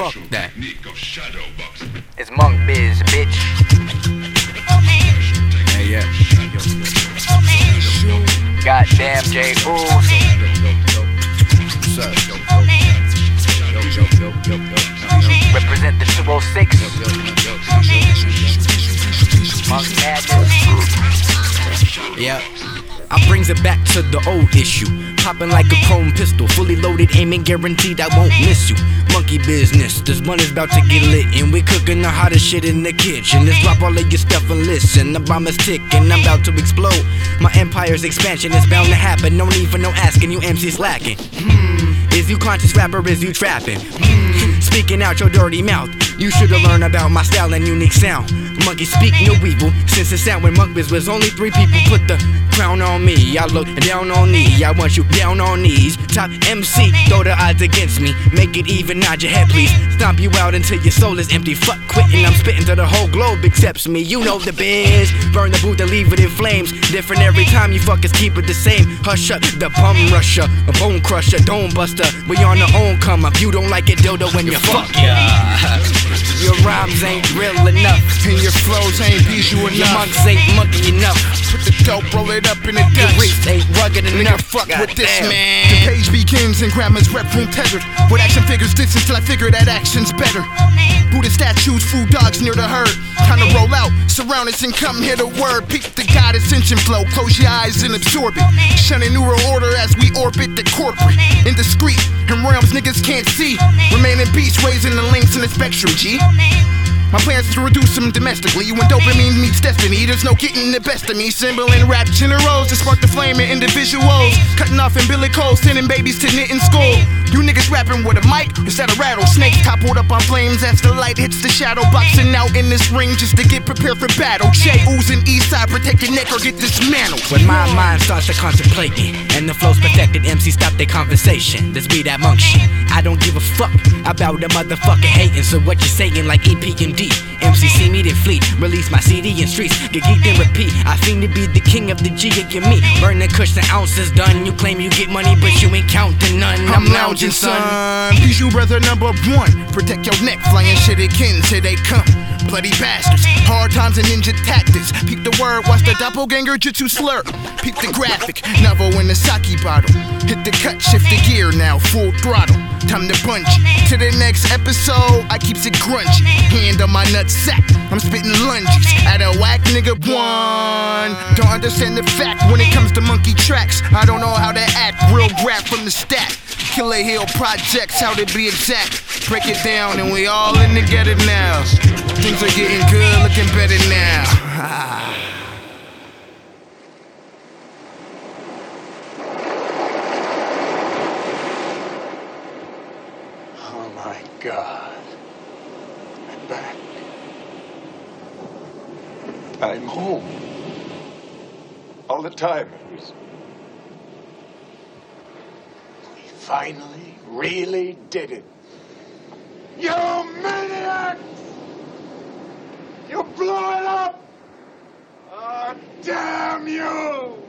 Fuck that. It's Monk Biz, bitch. Hey, yeah. Goddamn J. Ooze. Represent the 206. Monk Madness. Yeah. I brings it back to the old issue. Popping like a chrome pistol, fully loaded, aiming, guaranteed I won't miss you. Monkey business, this blunt is about to get lit, and we cooking the hottest shit in the kitchen. Let's drop all of your stuff and listen. The bomb is ticking, I'm about to explode. My empire's expansion is bound to happen. No need for no asking, you MCs lacking. Is you conscious rapper, is you trapping? Speaking out your dirty mouth, you should've learned about my style and unique sound. Monkey speak no evil, since the sound when Monk Biz was only 3 people put the crown on me. I look down on thee, I want you down on knees. Top MC, throw the odds against me. Make it even, nod your head please. Stomp you out until your soul is empty. Fuck quitting, I'm spitting till the whole globe accepts me. You know the biz, burn the booth and leave it in flames. Different every time, you fuckers keep it the same. Hush up, the bum rusher, a bone crusher, dome buster. We on our own come up, you don't like it dildo when you fuck ya. Your rhymes ain't real enough, and your flows ain't bijou enough. Your monks ain't monkey enough. Put the dope, roll it up in the Your Dutch. wrist ain't rugged enough. Fuck God with this, damn. man. The page begins and grammar's rep room tethered. With action figures distance till I figure that action's better. Buddha statues, food dogs near the herd. Time to roll out, surround us and come hear the word. Peep the God ascension flow, close your eyes and absorb it. Shunning neural order as we orbit the corporate. Indiscreet, in realms niggas can't see. Remaining beasts, raising the links in the spectrum, G. My plans is to reduce them domestically. When dopamine meets destiny, there's no getting the best of me. Symbol and rap generals to spark the flame in individuals. Cutting off umbilicals, sending babies to knit in school. You niggas rapping with a mic instead of rattlesnake. Toppled up on flames as the light hits the shadow. Boxing out in this ring just to get prepared for battle. J. Ooze and Eastside, protect your neck or get dismantled. When my mind starts to contemplate and the flow's perfected, MC stop their conversation. Let's be that monk shit. I don't give a fuck about the motherfucker hating. So what you saying like EPMD? MC see me then fleet, release my CD in streets. Get geeked and repeat, I fiend to be the king of the G. Get me, burn the kush, the ounces done. You claim you get money but you ain't counting none. I'm lounging son. Bijou brother number 1. Protect your neck, flying shit again till they come. Bloody bastards, hard times and ninja tactics. Peep the word, watch the doppelganger jitsu slur. Peep the graphic, novel in the sake bottle. Hit the cut, shift the gear now, full throttle. Time to bungee. To the next episode, I keeps it grungy. Hand on my nutsack, I'm spitting lunges at a whack nigga 1. Don't understand the fact when it comes to monkey tracks. I don't know how to act, real rap from the stack. Killer Hill Projects, how to be exact. Break it down and we all in together now. Things are getting good, looking better now. Oh my God. I'm back. I'm home. All the time it was. We finally really did it. You maniacs! You blew it up! Oh, damn you!